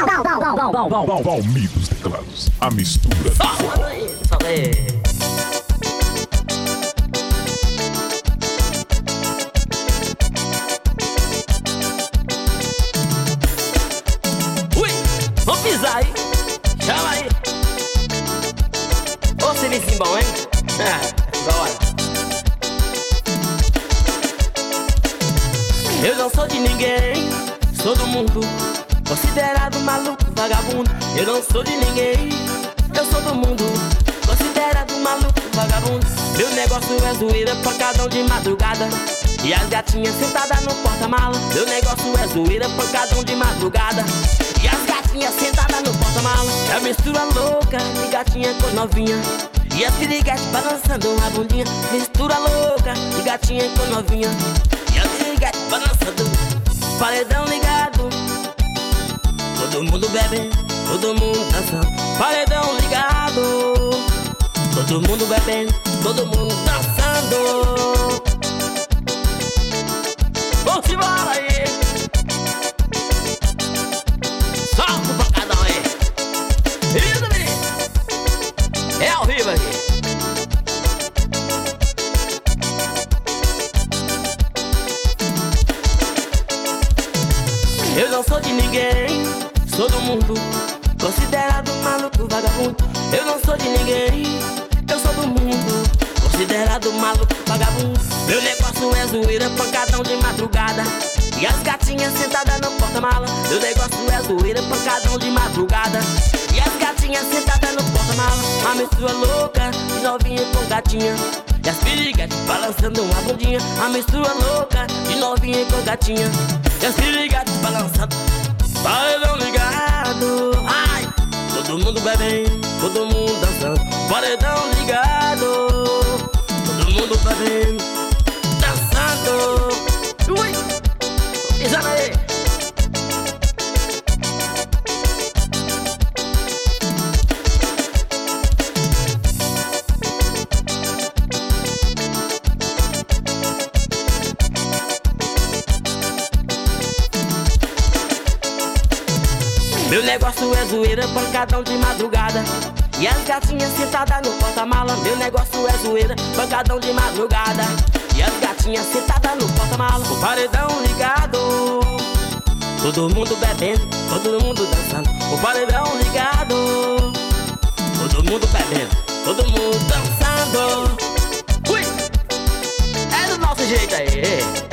Valmir dos teclados, a mistura do forró. Solta aí. Ui, vamos pisar aí. Chama aí. Ô, serviço bom, hein? Bora. Eu não sou de ninguém, sou do mundo, considerado maluco, vagabundo. Eu não sou de ninguém, eu sou do mundo, considerado maluco, vagabundo. Meu negócio é zoeira, pancadão de madrugada e as gatinhas sentadas no porta-mala. Meu negócio é zoeira, pancadão de madrugada e as gatinhas sentadas no porta-mala. É a mistura louca de gatinha com novinha e as piriguetes balançando a bundinha. Mistura louca de gatinha com novinha e as piriguetes balançando. Paredão ligado, todo mundo bebe, todo mundo dançando. Paredão ligado, todo mundo bebendo, todo mundo dançando. Vamos embora aí. Solta o pancadão aí. Isso, menino. É ao vivo aqui. Eu não sou de ninguém, sou do mundo, considerado maluco, vagabundo. Eu não sou de ninguém, eu sou do mundo, considerado maluco, vagabundo. Meu negócio é zoeira, pancadão de madrugada e as gatinhas sentadas no porta-mala. Meu negócio é zoeira, pancadão de madrugada e as gatinhas sentadas no porta-mala. A mistura louca de novinha com gatinha e as piriguetes balançando uma bundinha. A mistura louca de novinha com gatinha e as piriguetes balançando. Paredão ligado, ai, todo mundo bebendo, todo mundo dançando. Paredão ligado, todo mundo bebendo, dançando. Ui, pisando aí. Meu negócio é zoeira, pancadão de madrugada e as gatinhas sentadas no porta-mala. Meu negócio é zoeira, pancadão de madrugada e as gatinhas sentadas no porta-mala. O paredão ligado, todo mundo bebendo, todo mundo dançando. O paredão ligado, todo mundo bebendo, todo mundo dançando. Ui, é do nosso jeito aí.